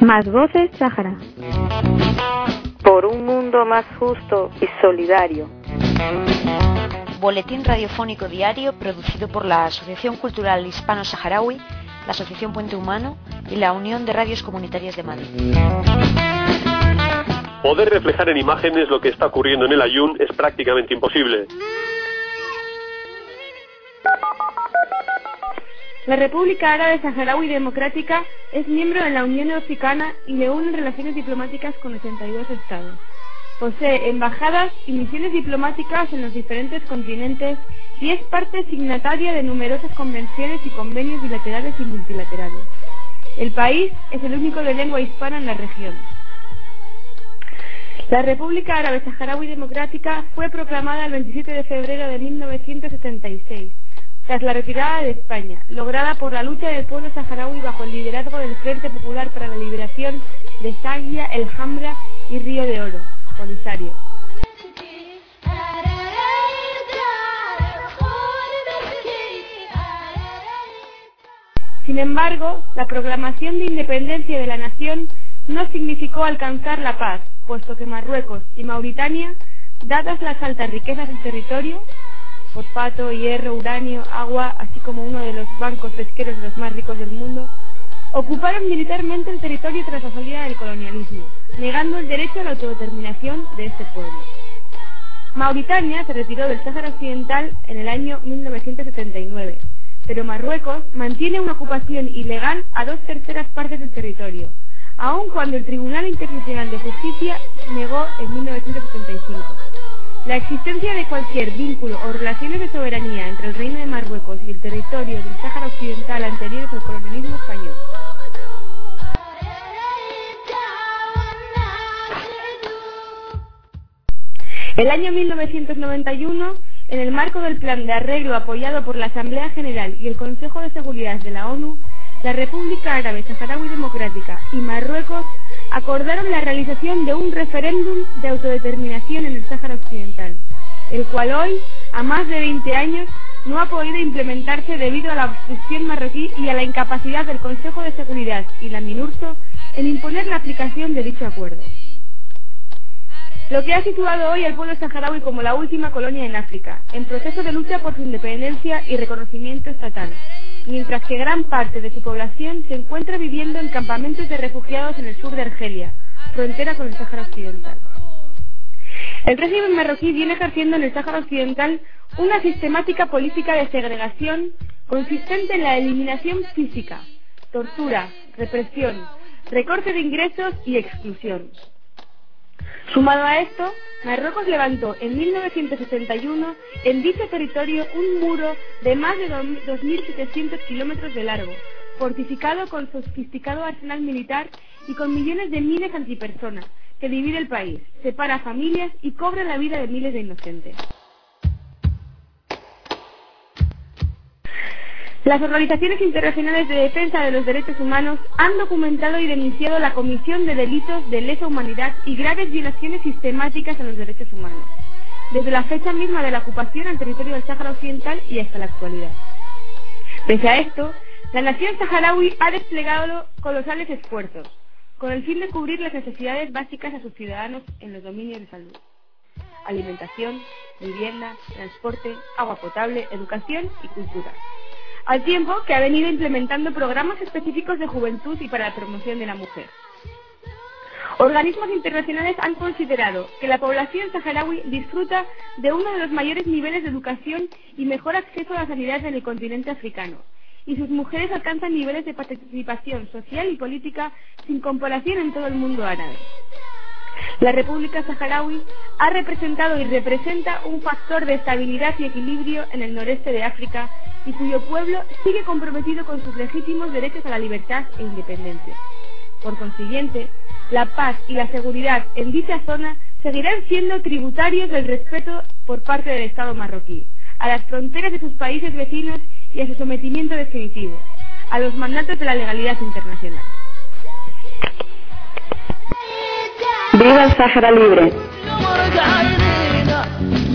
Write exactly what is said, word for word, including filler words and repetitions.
Más voces Sáhara. Por un mundo más justo y solidario. Boletín radiofónico diario producido por la Asociación Cultural Hispano-Saharaui, la Asociación Puente Humano y la Unión de Radios Comunitarias de Madrid. Poder reflejar en imágenes lo que está ocurriendo en el Aaiún es prácticamente imposible. La República Árabe Saharaui Democrática es miembro de la Unión Africana y le unen relaciones diplomáticas con ochenta y dos estados. Posee embajadas y misiones diplomáticas en los diferentes continentes y es parte signataria de numerosas convenciones y convenios bilaterales y multilaterales. El país es el único de lengua hispana en la región. La República Árabe Saharaui Democrática fue proclamada el veintisiete de febrero de mil novecientos setenta y seis, tras la retirada de España, lograda por la lucha del pueblo saharaui bajo el liderazgo del Frente Popular para la Liberación de Zaghia, El Hamra y Río de Oro, Polisario. Sin embargo, la proclamación de independencia de la nación no significó alcanzar la paz, puesto que Marruecos y Mauritania, dadas las altas riquezas del territorio, fosfato, hierro, uranio, agua, así como uno de los bancos pesqueros de los más ricos del mundo, ocuparon militarmente el territorio tras la salida del colonialismo, negando el derecho a la autodeterminación de este pueblo. Mauritania se retiró del Sáhara Occidental en el año mil novecientos setenta y nueve, pero Marruecos mantiene una ocupación ilegal a dos terceras partes del territorio, aun cuando el Tribunal Internacional de Justicia negó en mil novecientos setenta y cinco. La existencia de cualquier vínculo o relaciones de soberanía entre el Reino de Marruecos y el territorio del Sáhara Occidental anteriores al colonialismo español. El año mil novecientos noventa y uno, en el marco del plan de arreglo apoyado por la Asamblea General y el Consejo de Seguridad de la ONU, la República Árabe Saharaui Democrática y Marruecos acordaron la realización de un referéndum de autodeterminación en el Sáhara Occidental, el cual hoy, a más de veinte años, no ha podido implementarse debido a la obstrucción marroquí y a la incapacidad del Consejo de Seguridad y la MINURSO en imponer la aplicación de dicho acuerdo. Lo que ha situado hoy al pueblo saharaui como la última colonia en África, en proceso de lucha por su independencia y reconocimiento estatal, mientras que gran parte de su población se encuentra viviendo en campamentos de refugiados en el sur de Argelia, frontera con el Sáhara Occidental. El régimen marroquí viene ejerciendo en el Sáhara Occidental una sistemática política de segregación consistente en la eliminación física, tortura, represión, recorte de ingresos y exclusión. Sumado a esto, Marruecos levantó en mil novecientos setenta y uno en dicho territorio un muro de más de dos mil setecientos kilómetros de largo, fortificado con sofisticado arsenal militar y con millones de minas antipersonas, que divide el país, separa familias y cobra la vida de miles de inocentes. Las organizaciones internacionales de defensa de los derechos humanos han documentado y denunciado la comisión de delitos de lesa humanidad y graves violaciones sistemáticas a los derechos humanos, desde la fecha misma de la ocupación al territorio del Sáhara Occidental y hasta la actualidad. Pese a esto, la nación saharaui ha desplegado colosales esfuerzos, con el fin de cubrir las necesidades básicas a sus ciudadanos en los dominios de salud, alimentación, vivienda, transporte, agua potable, educación y cultura, al tiempo que ha venido implementando programas específicos de juventud y para la promoción de la mujer. Organismos internacionales han considerado que la población saharaui disfruta de uno de los mayores niveles de educación y mejor acceso a la sanidad en el continente africano, y sus mujeres alcanzan niveles de participación social y política sin comparación en todo el mundo árabe. La República Saharaui ha representado y representa un factor de estabilidad y equilibrio en el noreste de África y cuyo pueblo sigue comprometido con sus legítimos derechos a la libertad e independencia. Por consiguiente, la paz y la seguridad en dicha zona seguirán siendo tributarios del respeto por parte del Estado marroquí, a las fronteras de sus países vecinos y a su sometimiento definitivo, a los mandatos de la legalidad internacional. ¡Viva el Sáhara libre!